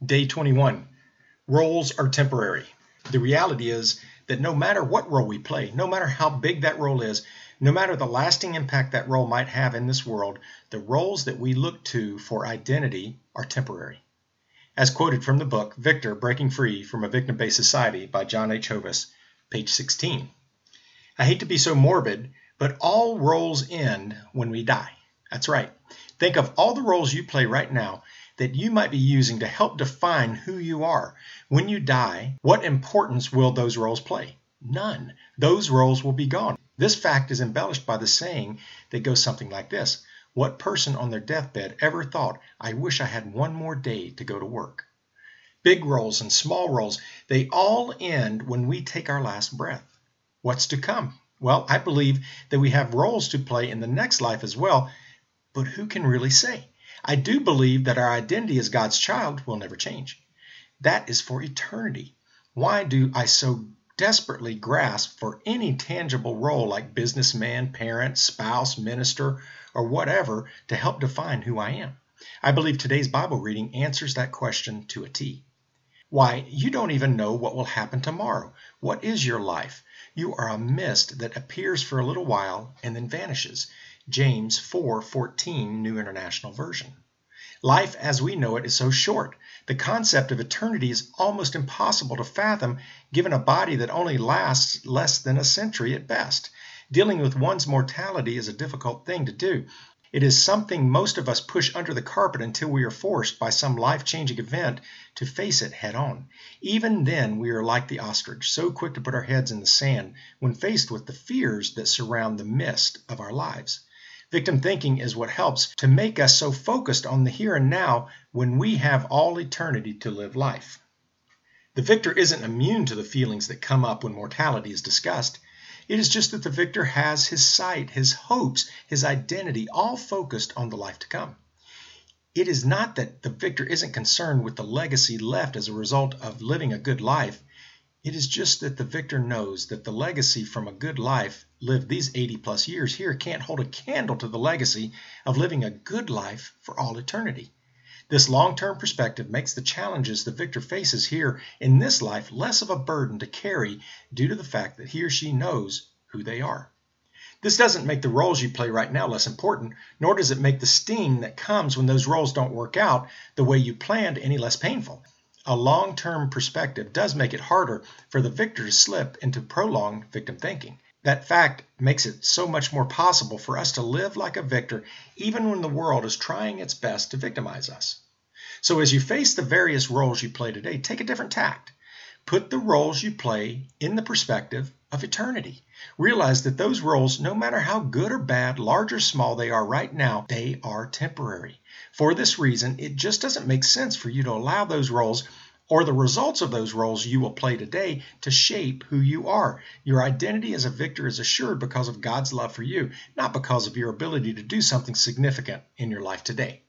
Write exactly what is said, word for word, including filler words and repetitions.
Day twenty-one. Roles are temporary. The reality is that no matter what role we play, no matter how big that role is, no matter the lasting impact that role might have in this world, the roles that we look to for identity are temporary. As quoted from the book, Victor, Breaking Free from a Victim-Based Society by John H. Hovis, page sixteen. I hate to be so morbid, but all roles end when we die. That's right. Think of all the roles you play right now that you might be using to help define who you are. When you die, what importance will those roles play? None. Those roles will be gone. This fact is embellished by the saying that goes something like this: what person on their deathbed ever thought, I wish I had one more day to go to work? Big roles and small roles, they all end when we take our last breath. What's to come? Well, I believe that we have roles to play in the next life as well, but who can really say? I do believe that our identity as God's child will never change. That is for eternity. Why do I so desperately grasp for any tangible role like businessman, parent, spouse, minister, or whatever to help define who I am? I believe today's Bible reading answers that question to a T. Why, you don't even know what will happen tomorrow. What is your life? You are a mist that appears for a little while and then vanishes. James four fourteen, New International Version. Life as we know it is so short. The concept of eternity is almost impossible to fathom given a body that only lasts less than a century at best. Dealing with one's mortality is a difficult thing to do. It is something most of us push under the carpet until we are forced by some life-changing event to face it head on. Even then, we are like the ostrich, so quick to put our heads in the sand when faced with the fears that surround the mist of our lives. Victim thinking is what helps to make us so focused on the here and now when we have all eternity to live life. The victor isn't immune to the feelings that come up when mortality is discussed. It is just that the victor has his sight, his hopes, his identity all focused on the life to come. It is not that the victor isn't concerned with the legacy left as a result of living a good life. It is just that the victor knows that the legacy from a good life lived these eighty plus years here can't hold a candle to the legacy of living a good life for all eternity. This long-term perspective makes the challenges the victor faces here in this life less of a burden to carry due to the fact that he or she knows who they are. This doesn't make the roles you play right now less important, nor does it make the sting that comes when those roles don't work out the way you planned any less painful. A long-term perspective does make it harder for the victor to slip into prolonged victim thinking. That fact makes it so much more possible for us to live like a victor even when the world is trying its best to victimize us. So as you face the various roles you play today, take a different tact. Put the roles you play in the perspective of eternity. Realize that those roles, no matter how good or bad, large or small they are right now, they are temporary. For this reason, it just doesn't make sense for you to allow those roles or the results of those roles you will play today to shape who you are. Your identity as a victor is assured because of God's love for you, not because of your ability to do something significant in your life today.